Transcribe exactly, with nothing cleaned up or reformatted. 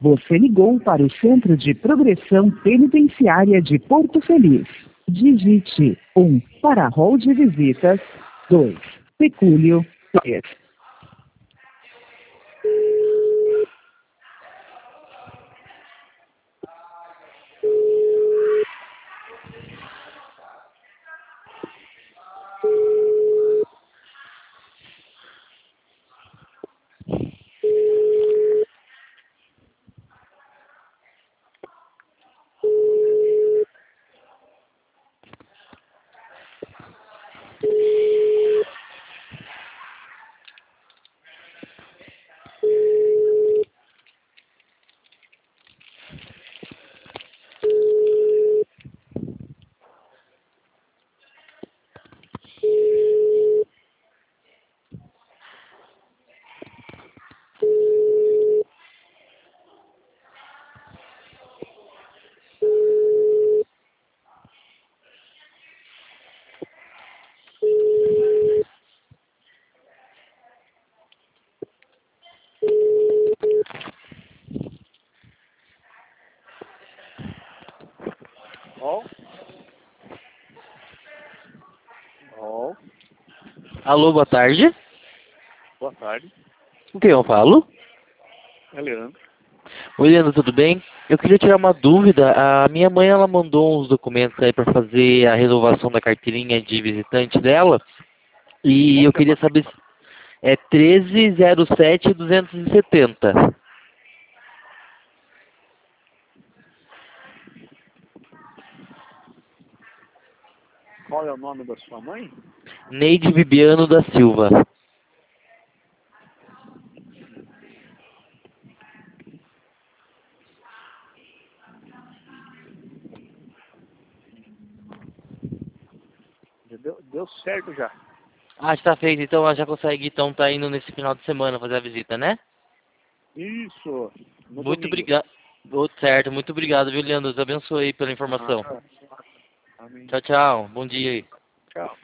Você ligou para o Centro de Progressão Penitenciária de Porto Feliz. Digite um para rol de visitas, dois, pecúlio, três. Ó. Ó. Alô, boa tarde. Boa tarde. Com quem eu falo? É Leandro. Oi, Leandro, tudo bem? Eu queria tirar uma dúvida. A minha mãe, ela mandou uns documentos aí para fazer a renovação da carteirinha de visitante dela. E Como eu que é a queria saber se é treze zero sete duzentos e setenta. Qual é o nome da sua mãe? Neide Bibiano da Silva. Deu, deu certo já. Ah, está feito. Então ela já consegue, então tá indo nesse final de semana fazer a visita, né? Isso. No Muito domingo. obrigado. Certo, muito obrigado, viu, Leandro? Deus abençoe aí pela informação. Ah, amém. Tchau, tchau. Bom dia aí. Tchau.